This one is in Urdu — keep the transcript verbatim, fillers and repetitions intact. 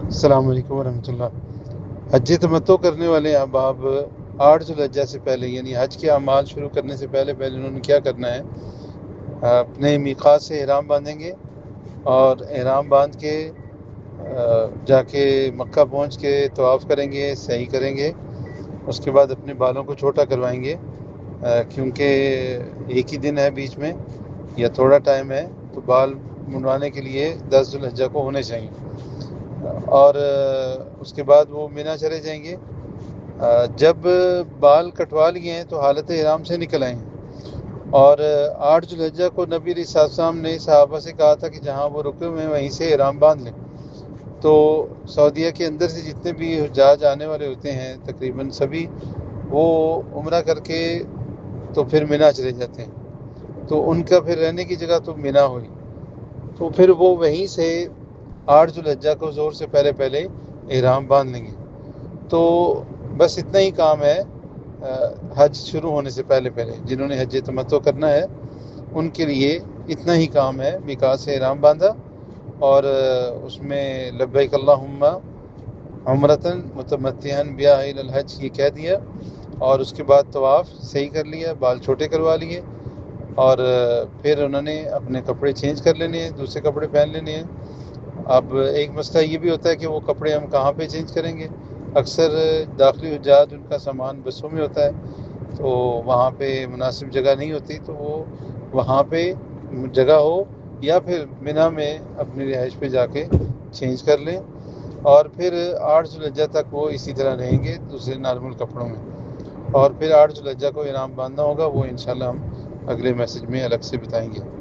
السلام علیکم ورحمۃ اللہ۔ حج تمتع کرنے والے احباب آٹھ ذوالحجہ سے پہلے یعنی حج کے اعمال شروع کرنے سے پہلے پہلے انہوں نے کیا کرنا ہے؟ اپنے میقات سے احرام باندھیں گے اور احرام باندھ کے جا کے مکہ پہنچ کے طواف کریں گے، سعی کریں گے۔ اس کے بعد اپنے بالوں کو چھوٹا کروائیں گے، کیونکہ ایک ہی دن ہے بیچ میں یا تھوڑا ٹائم ہے، تو بال منڈوانے کے لیے دس ذوالحجہ کو ہونے چاہیے۔ اور اس کے بعد وہ مینا چلے جائیں گے۔ جب بال کٹوا لیے ہیں تو حالت احرام سے نکل آئیں۔ اور آٹھ ذوالحجہ کو نبی علیہ السلام نے صحابہ سے کہا تھا کہ جہاں وہ رکے ہوئے ہیں وہیں سے احرام باندھ لیں۔ تو سعودیہ کے اندر سے جتنے بھی حجاج آنے والے ہوتے ہیں تقریباً سبھی وہ عمرہ کر کے تو پھر مینا چلے جاتے ہیں، تو ان کا پھر رہنے کی جگہ تو مینا ہوئی، تو پھر وہ وہیں سے آٹھ ذوالحجہ کو زور سے پہلے پہلے احرام باندھ لیں گے۔ تو بس اتنا ہی کام ہے حج شروع ہونے سے پہلے پہلے، جنہوں نے حج تمتع کرنا ہے ان کے لیے اتنا ہی کام ہے۔ میقات سے احرام باندھا اور اس میں لبیک اللہم عمرتن متمتعن بہا الی الحج یہ کہہ دیا، اور اس کے بعد طواف صحیح کر لیا، بال چھوٹے کروا لیے، اور پھر انہوں نے اپنے کپڑے چینج کر لینے ہیں، دوسرے کپڑے پہن لینے ہیں۔ اب ایک مسئلہ یہ بھی ہوتا ہے کہ وہ کپڑے ہم کہاں پہ چینج کریں گے؟ اکثر داخلی حجاج ان کا سامان بسوں میں ہوتا ہے، تو وہاں پہ مناسب جگہ نہیں ہوتی، تو وہ وہاں پہ جگہ ہو یا پھر مینا میں اپنی رہائش پہ جا کے چینج کر لیں، اور پھر آٹھ ذوالحجہ تک وہ اسی طرح رہیں گے دوسرے نارمل کپڑوں میں، اور پھر آٹھ ذوالحجہ کو احرام باندھنا ہوگا، وہ انشاءاللہ ہم اگلے میسج میں الگ سے بتائیں گے۔